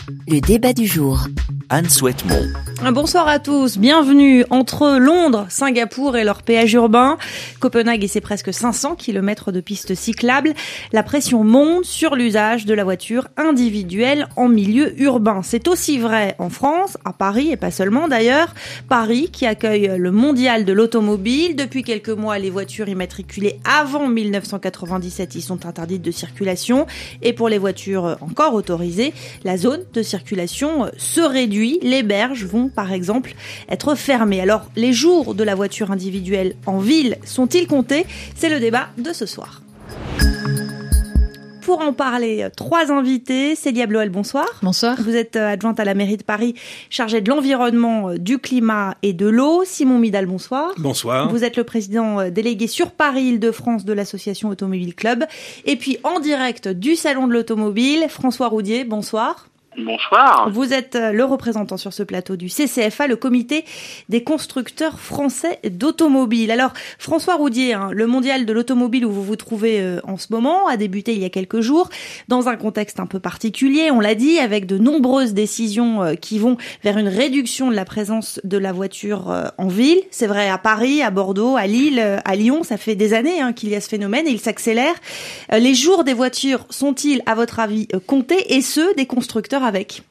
Le débat du jour. Anne Souhaitemont. Bonsoir à tous, bienvenue. Entre Londres, Singapour et leur péage urbain, Copenhague et ses presque 500 km de pistes cyclables, la pression monte sur l'usage de la voiture individuelle en milieu urbain. C'est aussi vrai en France, à Paris et pas seulement d'ailleurs. Paris qui accueille le mondial de l'automobile. Depuis quelques mois, les voitures immatriculées avant 1997 y sont interdites de circulation. Et pour les voitures encore autorisées, la zone de circulation se réduit. Les berges vont par exemple être fermées. Alors, les jours de la voiture individuelle en ville sont-ils comptés ? C'est le débat de ce soir. Pour en parler, 3 invités. Célia Bloel, bonsoir. Bonsoir. Vous êtes adjointe à la mairie de Paris, chargée de l'environnement, du climat et de l'eau. Simon Midal, bonsoir. Bonsoir. Vous êtes le président délégué sur Paris-Île-de-France de l'association Automobile Club. Et puis en direct du Salon de l'Automobile, François Roudier, bonsoir. Bonsoir. Vous êtes le représentant sur ce plateau du CCFA, le comité des constructeurs français d'automobiles. Alors, François Roudier, le mondial de l'automobile où vous vous trouvez en ce moment a débuté il y a quelques jours, dans un contexte un peu particulier, on l'a dit, avec de nombreuses décisions qui vont vers une réduction de la présence de la voiture en ville. C'est vrai à Paris, à Bordeaux, à Lille, à Lyon, ça fait des années qu'il y a ce phénomène et il s'accélère. Les jours des voitures sont-ils, à votre avis, comptés, et ceux des constructeurs avec?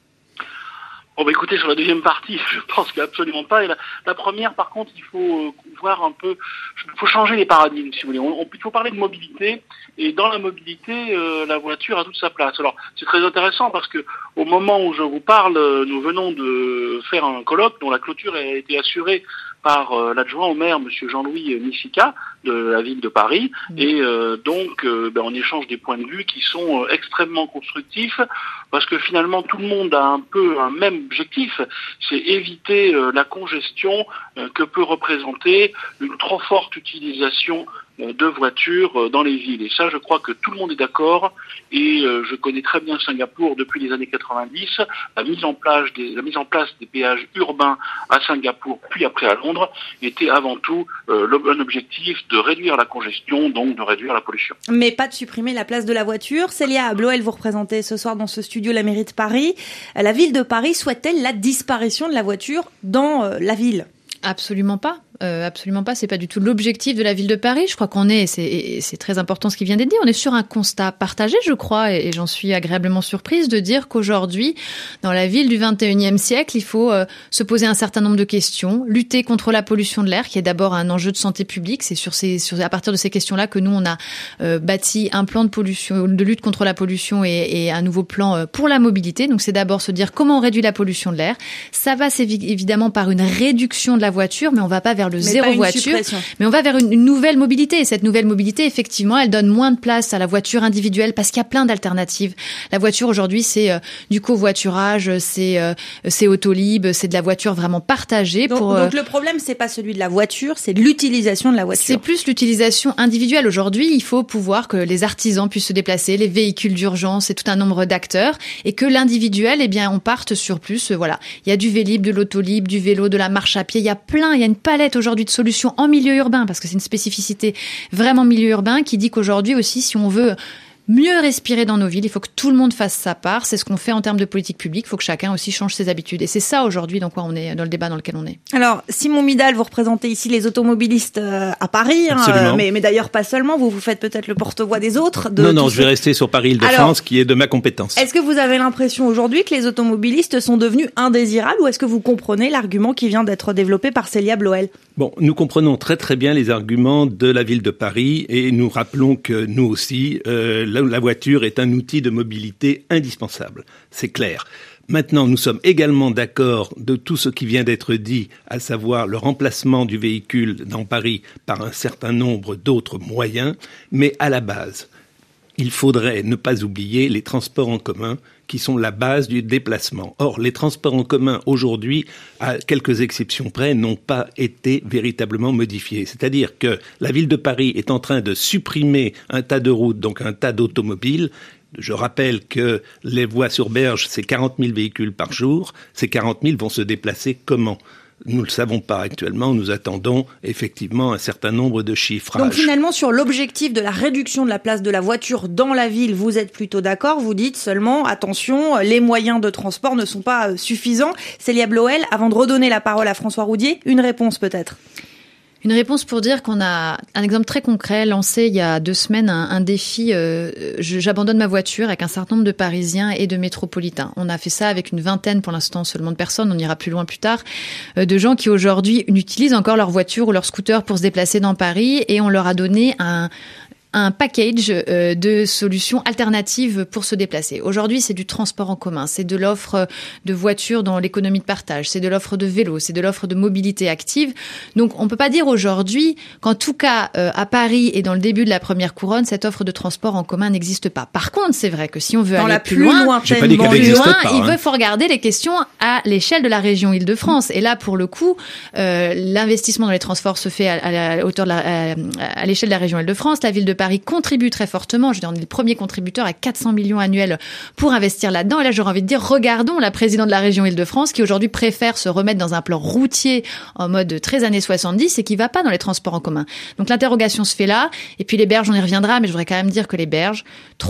Écoutez, sur la deuxième partie, je pense qu'absolument pas. Et la première, par contre, il faut voir un peu, il faut changer les paradigmes, si vous voulez. Il faut parler de mobilité, et dans la mobilité, la voiture a toute sa place. Alors, c'est très intéressant parce que au moment où je vous parle, nous venons de faire un colloque dont la clôture a été assurée par l'adjoint au maire, monsieur Jean-Louis Missica, de la ville de Paris, et donc on échange des points de vue qui sont extrêmement constructifs, parce que finalement tout le monde a un peu un même objectif, c'est éviter la congestion que peut représenter une trop forte utilisation de voitures dans les villes. Et ça, je crois que tout le monde est d'accord, et je connais très bien Singapour depuis les années 90. La mise en place des péages urbains à Singapour, puis après à Londres, était avant tout un objectif de réduire la congestion, donc de réduire la pollution. Mais pas de supprimer la place de la voiture. Célia Bloel, vous représentez ce soir dans ce studio la mairie de Paris. La ville de Paris souhaite-t-elle la disparition de la voiture dans la ville ? Absolument pas. Absolument pas, c'est pas du tout l'objectif de la ville de Paris. Je crois qu'on est, c'est très important ce qui vient d'être dit, on est sur un constat partagé, je crois, et j'en suis agréablement surprise de dire qu'aujourd'hui, dans la ville du 21e siècle, il faut se poser un certain nombre de questions, lutter contre la pollution de l'air, qui est d'abord un enjeu de santé publique. C'est à partir de ces questions-là que nous, on a bâti un plan de lutte contre la pollution et un nouveau plan pour la mobilité. Donc c'est d'abord se dire comment on réduit la pollution de l'air. Ça va évidemment par une réduction de la voiture, mais on va pas vers le zéro voiture, mais on va vers une nouvelle mobilité. Et cette nouvelle mobilité, effectivement, elle donne moins de place à la voiture individuelle parce qu'il y a plein d'alternatives. La voiture aujourd'hui, c'est du covoiturage, c'est Autolib, c'est de la voiture vraiment partagée. Donc le problème, c'est pas celui de la voiture, c'est l'utilisation de la voiture. C'est plus l'utilisation individuelle. Aujourd'hui, il faut pouvoir que les artisans puissent se déplacer, les véhicules d'urgence et tout un nombre d'acteurs, et que l'individuel, on parte sur plus. Voilà, il y a du Vélib, de l'Autolib, du vélo, de la marche à pied. Il y a une palette aujourd'hui de solutions en milieu urbain, parce que c'est une spécificité vraiment milieu urbain qui dit qu'aujourd'hui aussi, si on veut mieux respirer dans nos villes, il faut que tout le monde fasse sa part. C'est ce qu'on fait en termes de politique publique. Il faut que chacun aussi change ses habitudes. Et c'est ça aujourd'hui dans quoi on est, dans le débat dans lequel on est. Alors, Simon Midal, vous représentez ici les automobilistes à Paris, mais d'ailleurs pas seulement. Vous faites peut-être le porte-voix des autres. Non, je vais rester sur Paris-Île-de-France, qui est de ma compétence. Est-ce que vous avez l'impression aujourd'hui que les automobilistes sont devenus indésirables, ou est-ce que vous comprenez l'argument qui vient d'être développé par Célia Bloel ? Bon, nous comprenons très très bien les arguments de la ville de Paris, et nous rappelons que nous aussi, la voiture est un outil de mobilité indispensable, c'est clair. Maintenant, nous sommes également d'accord de tout ce qui vient d'être dit, à savoir le remplacement du véhicule dans Paris par un certain nombre d'autres moyens, mais à la base, il faudrait ne pas oublier les transports en commun qui sont la base du déplacement. Or, les transports en commun aujourd'hui, à quelques exceptions près, n'ont pas été véritablement modifiés. C'est-à-dire que la ville de Paris est en train de supprimer un tas de routes, donc un tas d'automobiles. Je rappelle que les voies sur berge, c'est 40 000 véhicules par jour. Ces 40 000 vont se déplacer comment ? Nous ne le savons pas actuellement, nous attendons effectivement un certain nombre de chiffrages. Donc finalement, sur l'objectif de la réduction de la place de la voiture dans la ville, vous êtes plutôt d'accord. Vous dites seulement, attention, les moyens de transport ne sont pas suffisants. Célia Bloel, avant de redonner la parole à François Roudier, une réponse peut-être. Une réponse pour dire qu'on a un exemple très concret lancé il y a 2 semaines, un défi j'abandonne ma voiture avec un certain nombre de Parisiens et de métropolitains. On a fait ça avec une vingtaine pour l'instant seulement de personnes, on ira plus loin plus tard, de gens qui aujourd'hui utilisent encore leur voiture ou leur scooter pour se déplacer dans Paris, et on leur a donné un package de solutions alternatives pour se déplacer. Aujourd'hui, c'est du transport en commun, c'est de l'offre de voitures dans l'économie de partage, c'est de l'offre de vélo, c'est de l'offre de mobilité active. Donc, on peut pas dire aujourd'hui qu'en tout cas, à Paris et dans le début de la première couronne, cette offre de transport en commun n'existe pas. Par contre, c'est vrai que si on veut aller plus loin, il faut regarder les questions à l'échelle de la région Île-de-France. Et là, pour le coup, l'investissement dans les transports se fait à l'échelle de la région Île-de-France. La ville de Paris contribue très fortement. Je veux dire, on est le premier contributeur à 400 millions annuels pour investir là-dedans. Et là, j'aurais envie de dire, regardons la présidente de la région Île-de-France qui aujourd'hui préfère se remettre dans un plan routier en mode très années 70 et qui va pas dans les transports en commun. Donc l'interrogation se fait là. Et puis les berges, on y reviendra, mais je voudrais quand même dire que les berges,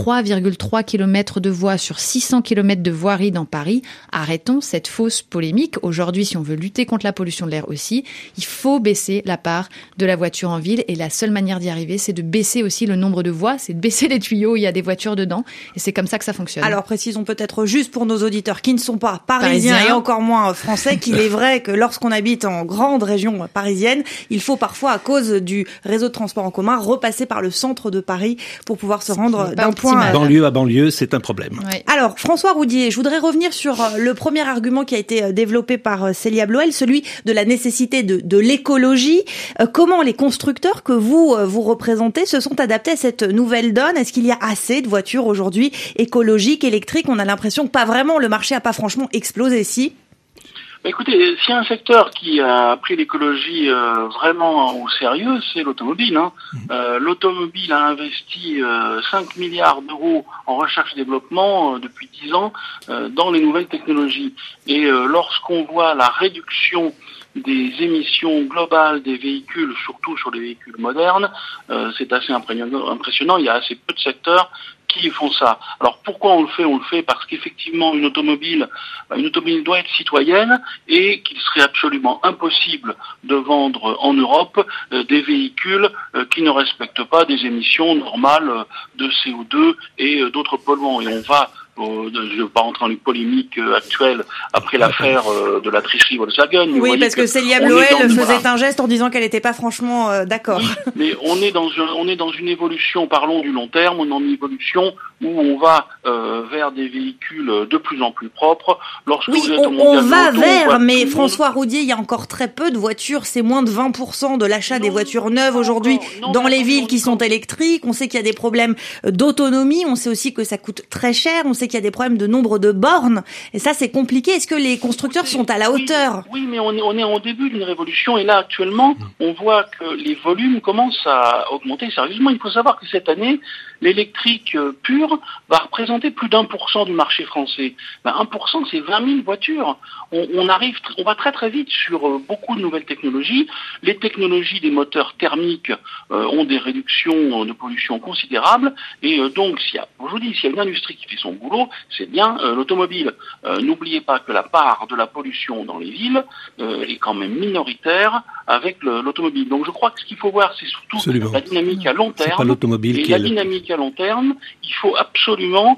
3,3 km de voies sur 600 km de voirie dans Paris. Arrêtons cette fausse polémique. Aujourd'hui, si on veut lutter contre la pollution de l'air aussi, il faut baisser la part de la voiture en ville. Et la seule manière d'y arriver, c'est de baisser aussi le nombre de voies, c'est de baisser les tuyaux où il y a des voitures dedans, et c'est comme ça que ça fonctionne. Alors précisons peut-être juste pour nos auditeurs qui ne sont pas parisiens et encore moins français qu'il est vrai que lorsqu'on habite en grande région parisienne, il faut parfois, à cause du réseau de transport en commun, repasser par le centre de Paris pour pouvoir se rendre d'un point banlieue à banlieue, c'est un problème. Oui. Alors François Roudier, je voudrais revenir sur le premier argument qui a été développé par Célia Bloel, celui de la nécessité de l'écologie. Comment les constructeurs que vous représentez se sont adaptés à cette nouvelle donne? Est-ce qu'il y a assez de voitures aujourd'hui écologiques, électriques? On a l'impression que pas vraiment, le marché a pas franchement explosé, si? Écoutez, s'il y a un secteur qui a pris l'écologie vraiment au sérieux, c'est l'automobile. L'automobile a investi 5 milliards d'euros en recherche et développement depuis 10 ans dans les nouvelles technologies. Et lorsqu'on voit la réduction des émissions globales des véhicules, surtout sur les véhicules modernes, c'est assez impressionnant. Il y a assez peu de secteurs qui font ça. Alors pourquoi on le fait? On le fait parce qu'effectivement une automobile doit être citoyenne et qu'il serait absolument impossible de vendre en Europe des véhicules qui ne respectent pas des émissions normales de CO2 et d'autres polluants. Et on va je ne veux pas rentrer dans les polémiques actuelles après l'affaire de la tricherie Volkswagen. Oui, parce que Célia Bloel faisait un geste en disant qu'elle n'était pas franchement d'accord. Oui, mais on est dans une évolution, parlons du long terme, on est dans une évolution où on va vers des véhicules de plus en plus propres. Oui, on va vers, mais François Roudier, il y a encore très peu de voitures, c'est moins de 20% de l'achat des voitures neuves aujourd'hui dans les villes qui sont électriques. On sait qu'il y a des problèmes d'autonomie, on sait aussi que ça coûte très cher, on sait qu'il y a des problèmes de nombre de bornes, et ça c'est compliqué. Est-ce que les constructeurs sont à la hauteur? Oui, mais on est au début d'une révolution, et là actuellement on voit que les volumes commencent à augmenter sérieusement. Il faut savoir que cette année, l'électrique pur va représenter plus d'1% du marché français. 1%, c'est 20 000 voitures. On va très très vite sur beaucoup de nouvelles technologies. Les technologies des moteurs thermiques ont des réductions de pollution considérables, et donc s'il y a une industrie qui fait son boulot, c'est bien l'automobile. N'oubliez pas que la part de la pollution dans les villes est quand même minoritaire avec l'automobile. Donc je crois que ce qu'il faut voir, c'est surtout la dynamique à long terme. C'est pas l'automobile qui est dynamique à long terme, il faut absolument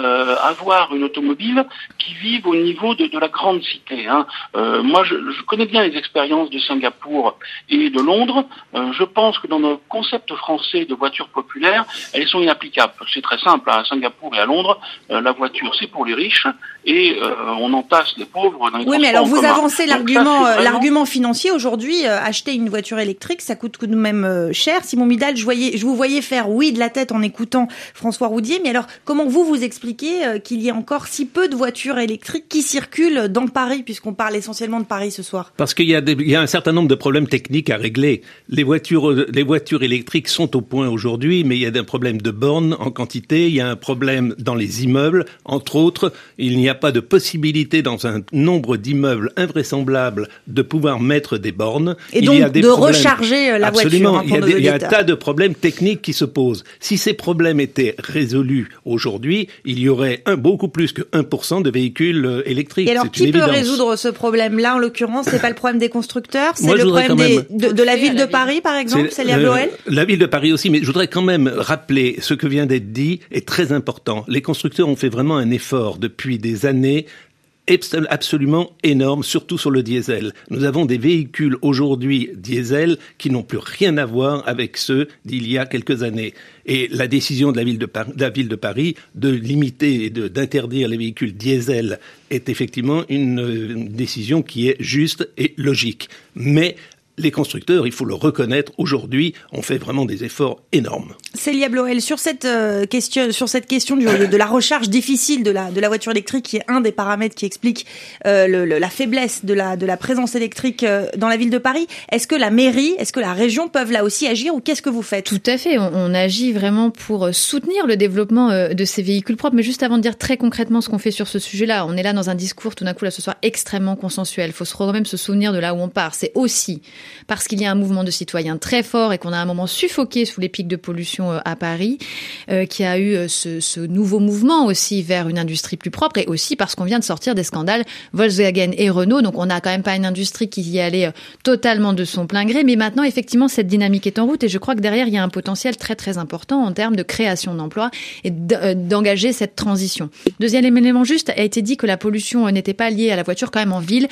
avoir une automobile qui vive au niveau de la grande cité. Moi, je connais bien les expériences de Singapour et de Londres. Je pense que dans nos concepts français de voitures populaires, elles sont inapplicables. C'est très simple. À Singapour et à Londres, la voiture, c'est pour les riches et on entasse les pauvres dans les transports en commun. Oui, mais alors vous avancez l'argument financier. Aujourd'hui, acheter une voiture électrique, ça coûte tout de même cher. Simon Midal, je vous voyais faire oui de la tête en écoutant François Roudier. Mais alors, comment vous expliquez expliquer qu'il y ait encore si peu de voitures électriques qui circulent dans Paris, puisqu'on parle essentiellement de Paris ce soir? Parce qu'il y a un certain nombre de problèmes techniques à régler. Les voitures électriques sont au point aujourd'hui, mais il y a des problèmes de bornes en quantité, il y a un problème dans les immeubles, entre autres, il n'y a pas de possibilité dans un nombre d'immeubles invraisemblables de pouvoir mettre des bornes. Et donc de recharger la voiture. Il y a un tas de problèmes techniques qui se posent. Si ces problèmes étaient résolus aujourd'hui, il y aurait beaucoup plus que 1% de véhicules électriques. Et alors, qui peut résoudre ce problème-là, en l'occurrence? C'est pas le problème des constructeurs, c'est le problème de la ville de Paris, par exemple, Célia Bloël? La ville de Paris aussi, mais je voudrais quand même rappeler ce que vient d'être dit est très important. Les constructeurs ont fait vraiment un effort depuis des années absolument énorme, surtout sur le diesel. Nous avons des véhicules aujourd'hui diesel qui n'ont plus rien à voir avec ceux d'il y a quelques années. Et la décision de la ville de Paris de limiter et d'interdire les véhicules diesel est effectivement une décision qui est juste et logique. Mais les constructeurs, il faut le reconnaître, aujourd'hui, ont fait vraiment des efforts énormes. Célia Bloël, sur cette question de la recharge difficile de la voiture électrique, qui est un des paramètres qui explique la faiblesse de la présence électrique dans la ville de Paris, est-ce que la mairie, est-ce que la région peuvent là aussi agir, ou qu'est-ce que vous faites? Tout à fait, on agit vraiment pour soutenir le développement de ces véhicules propres. Mais juste avant de dire très concrètement ce qu'on fait sur ce sujet-là, on est là dans un discours tout d'un coup là ce soir extrêmement consensuel. Il faut quand même se souvenir de là où on part. C'est aussi parce qu'il y a un mouvement de citoyens très fort et qu'on a un moment suffoqué sous les pics de pollution à Paris, qui a eu ce nouveau mouvement aussi vers une industrie plus propre, et aussi parce qu'on vient de sortir des scandales Volkswagen et Renault. Donc on n'a quand même pas une industrie qui y allait totalement de son plein gré, mais maintenant effectivement cette dynamique est en route, et je crois que derrière il y a un potentiel très très important en termes de création d'emplois et d'engager cette transition. Deuxième élément juste, a été dit que la pollution n'était pas liée à la voiture. Quand même en ville,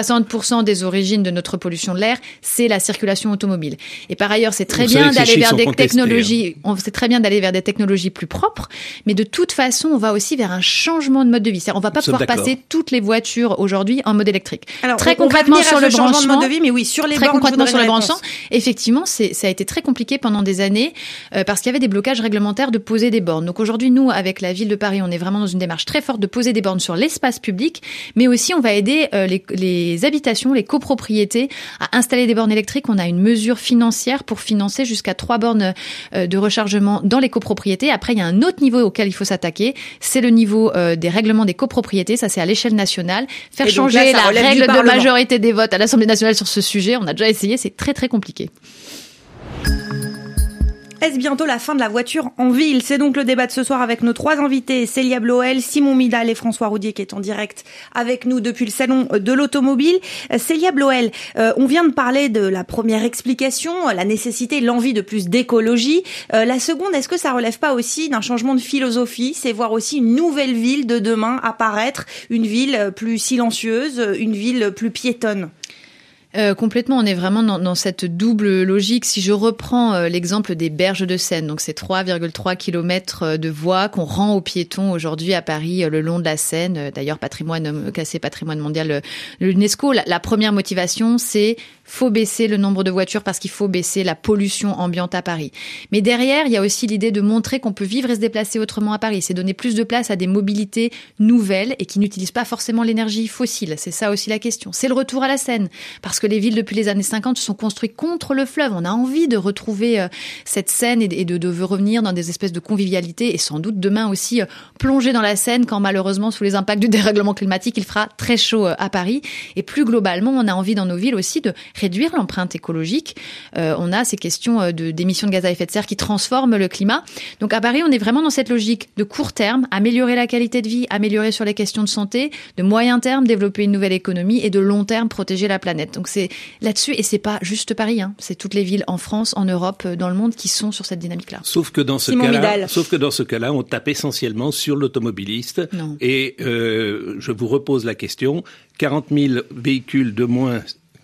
60% des origines de notre pollution de l'air, c'est la circulation automobile. Et par ailleurs, c'est très bien d'aller vers des technologies, c'est très bien d'aller vers des technologies plus propres, mais de toute façon, on va aussi vers un changement de mode de vie. C'est-à-dire, on va pas pouvoir passer toutes les voitures aujourd'hui en mode électrique. Alors, très concrètement sur le changement de mode de vie, mais oui, sur les très concrètement sur les branchements, effectivement, ça a été très compliqué pendant des années parce qu'il y avait des blocages réglementaires de poser des bornes. Donc aujourd'hui, nous, avec la ville de Paris, on est vraiment dans une démarche très forte de poser des bornes sur l'espace public, mais aussi on va aider les habitations, les copropriétés à installer des bornes électriques. On a une mesure financière pour financer jusqu'à 3 bornes de rechargement dans les copropriétés. Après, il y a un autre niveau auquel il faut s'attaquer, c'est le niveau des règlements des copropriétés. Ça, c'est à l'échelle nationale. Faire changer la règle de majorité des votes à l'Assemblée nationale sur ce sujet, on a déjà essayé, c'est très très compliqué. Est-ce bientôt la fin de la voiture en ville? C'est donc le débat de ce soir avec nos 3 invités, Célia Bloël, Simon Midal et François Roudier, qui est en direct avec nous depuis le salon de l'automobile. Célia Bloël, on vient de parler de la première explication, la nécessité, l'envie de plus d'écologie. La seconde, est-ce que ça relève pas aussi d'un changement de philosophie? C'est voir aussi une nouvelle ville de demain apparaître, une ville plus silencieuse, une ville plus piétonne? Complètement, on est vraiment dans cette double logique. Si je reprends l'exemple des berges de Seine, donc c'est 3,3 kilomètres de voies qu'on rend aux piétons aujourd'hui à Paris le long de la Seine, d'ailleurs classé patrimoine mondial de l'UNESCO. La première motivation, c'est faut baisser le nombre de voitures parce qu'il faut baisser la pollution ambiante à Paris. Mais derrière, il y a aussi l'idée de montrer qu'on peut vivre et se déplacer autrement à Paris. C'est donner plus de place à des mobilités nouvelles et qui n'utilisent pas forcément l'énergie fossile. C'est ça aussi la question. C'est le retour à la Seine. Parce que les villes, depuis les années 50, se sont construites contre le fleuve. On a envie de retrouver cette Seine et de revenir dans des espèces de convivialité et sans doute demain aussi plonger dans la Seine quand malheureusement, sous les impacts du dérèglement climatique, il fera très chaud à Paris. Et plus globalement, on a envie dans nos villes aussi de réduire l'empreinte écologique. On a ces questions d'émissions de gaz à effet de serre qui transforment le climat. Donc à Paris, on est vraiment dans cette logique de court terme, améliorer la qualité de vie, améliorer sur les questions de santé, de moyen terme, développer une nouvelle économie et de long terme, protéger la planète. Donc c'est là-dessus, et c'est pas juste Paris, c'est toutes les villes en France, en Europe, dans le monde qui sont sur cette dynamique-là. Sauf que dans ce cas-là, on tape essentiellement sur l'automobiliste. Non. Et je vous repose la question, 40 000 véhicules de moins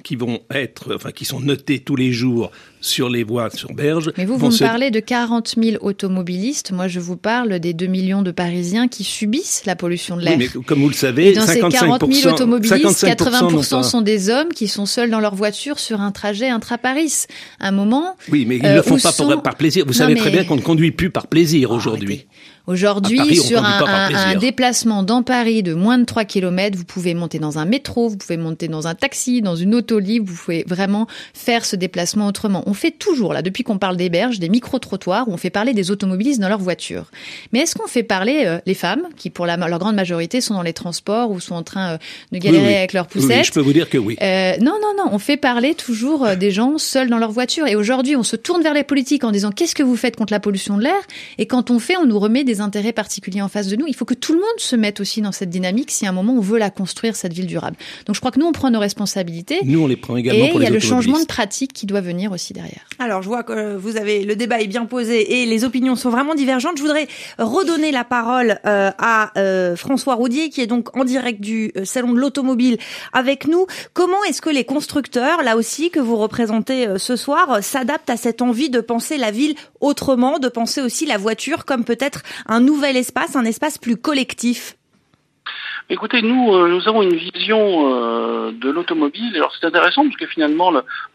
qui sont notés tous les jours sur les voies, sur berges. Mais vous me parlez de 40 000 automobilistes. Moi, je vous parle des 2 millions de Parisiens qui subissent la pollution de l'air. Oui, mais comme vous le savez, et dans 55%, ces 40 000 automobilistes, 80% non sont des hommes qui sont seuls dans leur voiture sur un trajet intra-Paris. À un moment... Oui, mais ils ne le font pas par plaisir. Vous savez très bien qu'on ne conduit plus par plaisir aujourd'hui. Aujourd'hui, sur un déplacement dans Paris de moins de 3 km, vous pouvez monter dans un métro, vous pouvez monter dans un taxi, dans une auto libre, vous pouvez vraiment faire ce déplacement autrement. On fait toujours, là, depuis qu'on parle des berges, des micro-trottoirs où on fait parler des automobilistes dans leur voiture. Mais est-ce qu'on fait parler les femmes, qui pour leur grande majorité sont dans les transports ou sont en train de galérer avec leurs poussettes? Oui, je peux vous dire que oui. Non, on fait parler toujours des gens seuls dans leur voiture. Et aujourd'hui, on se tourne vers les politiques en disant qu'est-ce que vous faites contre la pollution de l'air? Et quand on fait, on nous remet des intérêts particuliers en face de nous. Il faut que tout le monde se mette aussi dans cette dynamique si à un moment on veut la construire, cette ville durable. Donc je crois que nous, on prend nos responsabilités. Nous, on les prend également pour les automobilistes. Et il y a le changement de pratique qui doit venir aussi derrière. Alors je vois que le débat est bien posé et les opinions sont vraiment divergentes. Je voudrais redonner la parole à François Roudier, qui est donc en direct du Salon de l'Automobile avec nous. Comment est-ce que les constructeurs, là aussi, que vous représentez ce soir, s'adaptent à cette envie de penser la ville autrement, de penser aussi la voiture comme peut-être un nouvel espace, un espace plus collectif? Écoutez, nous avons une vision de l'automobile. Alors c'est intéressant parce que finalement,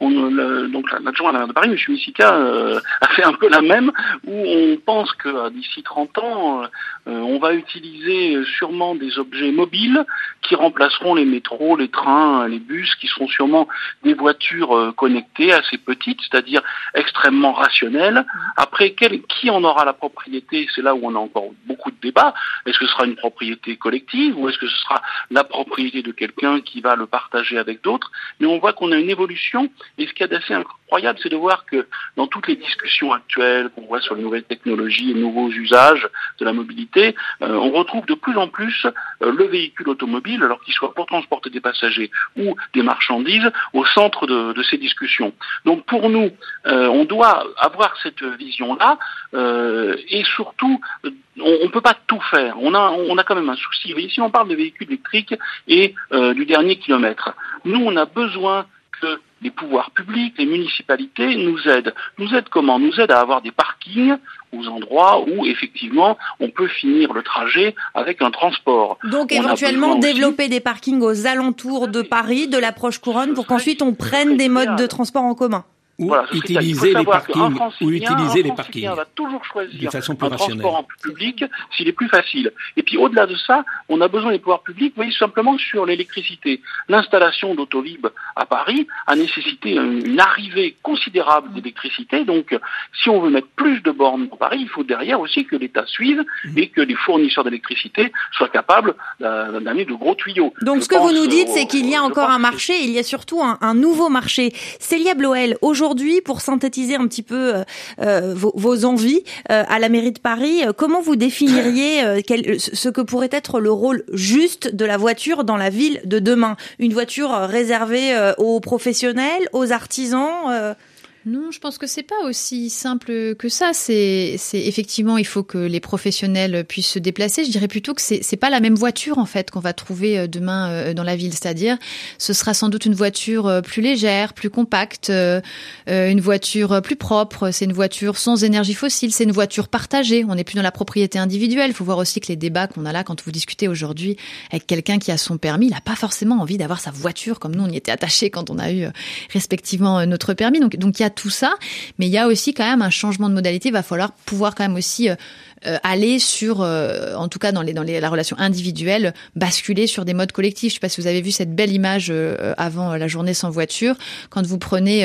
donc l'adjoint à la maire de Paris, M. Missika, a fait un peu la même, où on pense que d'ici 30 ans, on va utiliser sûrement des objets mobiles qui remplaceront les métros, les trains, les bus, qui seront sûrement des voitures connectées, assez petites, c'est-à-dire extrêmement rationnelles. Après, qui en aura la propriété? C'est là où on a encore beaucoup de débats. Est-ce que ce sera une propriété collective ou est-ce que ce sera la propriété de quelqu'un qui va le partager avec d'autres? Mais on voit qu'on a une évolution, et ce qui est assez incroyable, c'est de voir que dans toutes les discussions actuelles qu'on voit sur les nouvelles technologies et les nouveaux usages de la mobilité, on retrouve de plus en plus le véhicule automobile, alors qu'il soit pour transporter des passagers ou des marchandises, au centre de ces discussions. Donc pour nous, on doit avoir cette vision-là, et surtout, on ne peut pas tout faire. On a quand même un souci. Ici, on parle de véhicules électriques et du dernier kilomètre. Nous, on a besoin que les pouvoirs publics, les municipalités nous aident. Nous aident comment? Nous aident à avoir des parkings aux endroits où, effectivement, on peut finir le trajet avec un transport. Donc, éventuellement, développer des parkings aux alentours de Paris, de l'approche couronne, pour qu'ensuite on prenne des modes de transport en commun. Ou utiliser les parkings, va toujours choisir de façon plus un transport en public s'il est plus facile. Et puis au-delà de ça, on a besoin des pouvoirs publics, vous voyez, simplement sur l'électricité. L'installation d'Autolib à Paris a nécessité une arrivée considérable d'électricité. Donc si on veut mettre plus de bornes dans Paris, il faut derrière aussi que l'État suive et que les fournisseurs d'électricité soient capables d'amener de gros tuyaux. Donc ce que vous nous dites, c'est qu'il y a encore un marché, il y a surtout un nouveau marché. Célia Bloel, aujourd'hui, pour synthétiser un petit peu vos envies à la mairie de Paris, comment vous définiriez ce que pourrait être le rôle juste de la voiture dans la ville de demain? Une voiture réservée aux professionnels, aux artisans Non, je pense que c'est pas aussi simple que ça. C'est effectivement, il faut que les professionnels puissent se déplacer. Je dirais plutôt que c'est pas la même voiture en fait qu'on va trouver demain dans la ville. C'est-à-dire, ce sera sans doute une voiture plus légère, plus compacte, une voiture plus propre. C'est une voiture sans énergie fossile. C'est une voiture partagée. On n'est plus dans la propriété individuelle. Il faut voir aussi que les débats qu'on a là, quand vous discutez aujourd'hui avec quelqu'un qui a son permis, il n'a pas forcément envie d'avoir sa voiture comme nous on y était attachés quand on a eu respectivement notre permis. Donc il y a tout ça, mais il y a aussi quand même un changement de modalité. Il va falloir pouvoir quand même aussi aller sur, en tout cas dans la relation individuelle, basculer sur des modes collectifs. Je sais pas si vous avez vu cette belle image avant la journée sans voiture, quand vous prenez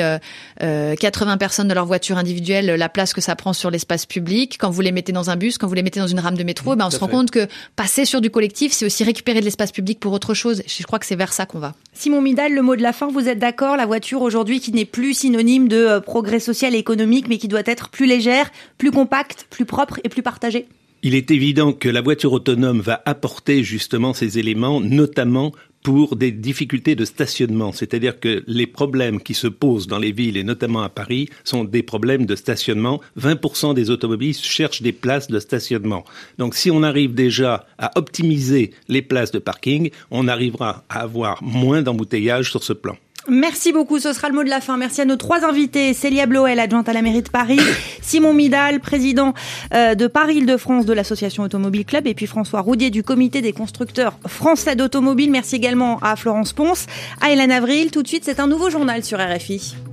80 personnes dans leur voiture individuelle, la place que ça prend sur l'espace public, quand vous les mettez dans un bus, quand vous les mettez dans une rame de métro, on se rend compte que passer sur du collectif, c'est aussi récupérer de l'espace public pour autre chose. Je crois que c'est vers ça qu'on va. Simon Midal, le mot de la fin, vous êtes d'accord? La voiture aujourd'hui qui n'est plus synonyme de progrès social et économique, mais qui doit être plus légère, plus compacte, plus propre et plus partagée? Il est évident que la voiture autonome va apporter justement ces éléments, notamment pour des difficultés de stationnement. C'est-à-dire que les problèmes qui se posent dans les villes, et notamment à Paris, sont des problèmes de stationnement. 20% des automobilistes cherchent des places de stationnement. Donc si on arrive déjà à optimiser les places de parking, on arrivera à avoir moins d'embouteillages sur ce plan. Merci beaucoup, ce sera le mot de la fin. Merci à nos trois invités, Célia Bloel, adjointe à la mairie de Paris, Simon Midal, président de Paris-Île-de-France de l'association Automobile Club, et puis François Roudier du comité des constructeurs français d'automobiles. Merci également à Florence Ponce, à Hélène Avril. Tout de suite, c'est un nouveau journal sur RFI.